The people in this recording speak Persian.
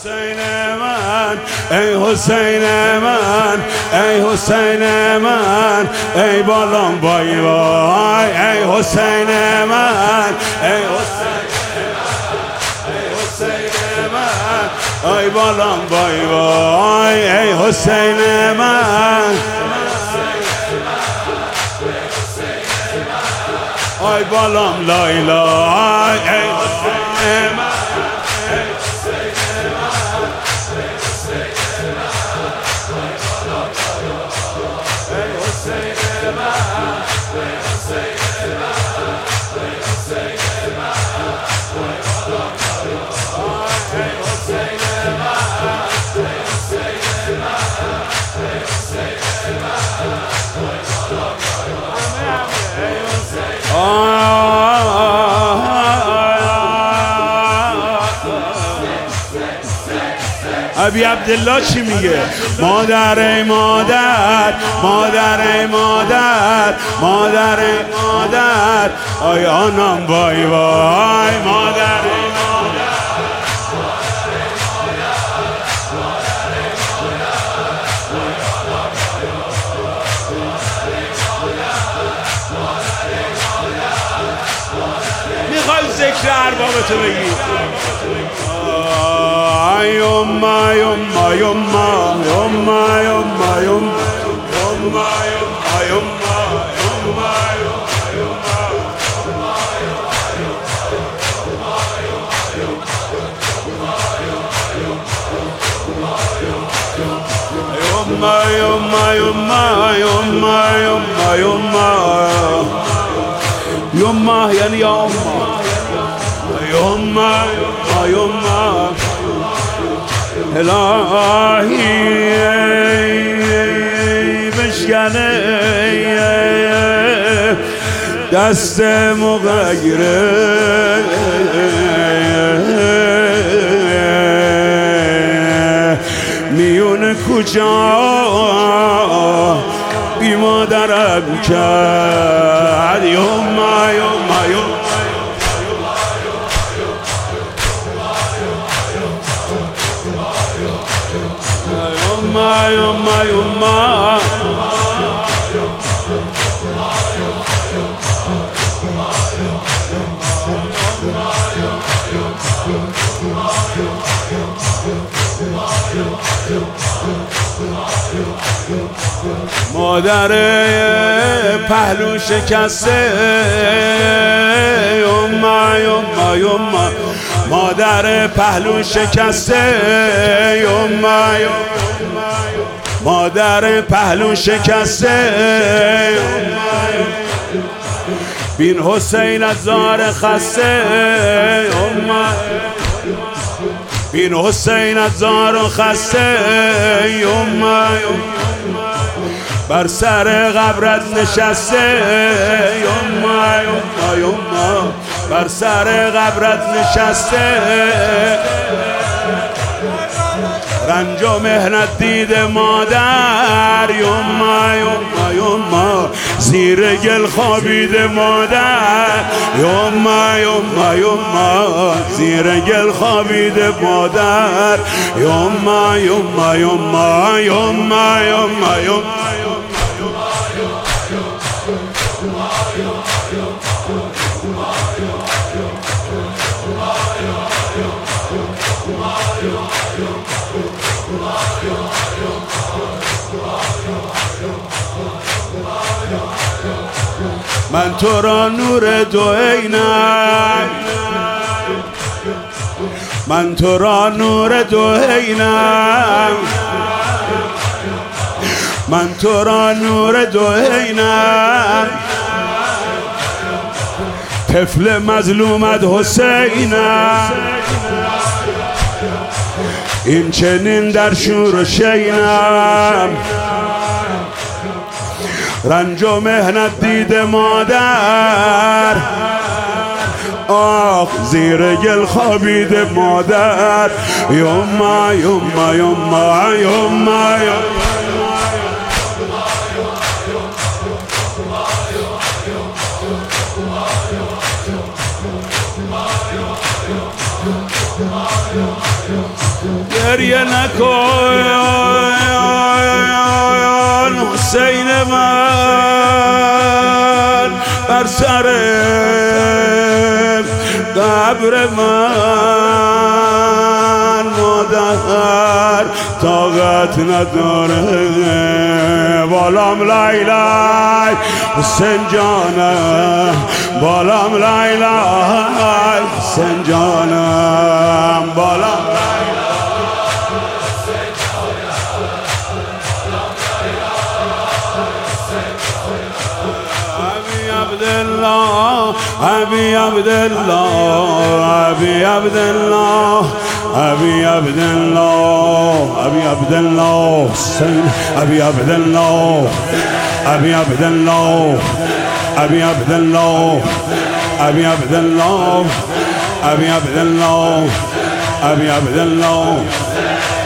حسین من، ای حسین من، ای حسین من، ای بالام بای وای، ای حسین من، ای حسین من، ای بالام بای وای، ای حسین من، ای بالام لایلا، ای حسین من، ابی عبدالله چی میگه؟ مادر ای مادر، مادر ای مادر، مادر ای مادر، آی آنام وای وای، مادر ای مادر، میخوای ذکر اربابتو بگی؟ یوما یوما یوما یوما یوما یوما یوما یوما یوما یعنی یا یوما یوما الهی بشکنه دست مغیره میون کجا بی مادرم کرد یوما یوما یوما یوما یوما مادر پهلو شکسته یوما یوما یوما مادر پهلو شکسته یوما یوما مادر پهلو شکسته بین حسین از زار خسته یوما بین حسین از زار خسته یوما بر سر قبرت نشسته یوما یوما یوما بر سر قبرت نشسته رنج و مهنت دیده مادر یوما یوما یوما زیر گل خوابیده مادر یوما یوما یوما زیر گل خوابیده مادر یوما یوما یوما یوما یوما یوما من تو را نور دو عینم من تو را نور دو عینم من تو را نور دو عینم طفل مظلومت حسینم این چنین در شور و شینم رنج و مهنت دیده مادر آخ زیر گل خوابیده مادر یوما یوما یوما یوما یوما گریه نکن حسین من بر سر قبر من مادر طاقت نداره بالام لیلی حسین جانم بالام لیلی حسین جانم بالام أبي عبد الله أبي عبد الله أبي عبد الله أبي عبد الله أبي عبد الله أبي عبد الله أبي عبد الله أبي عبد الله أبي عبد الله أبي عبد الله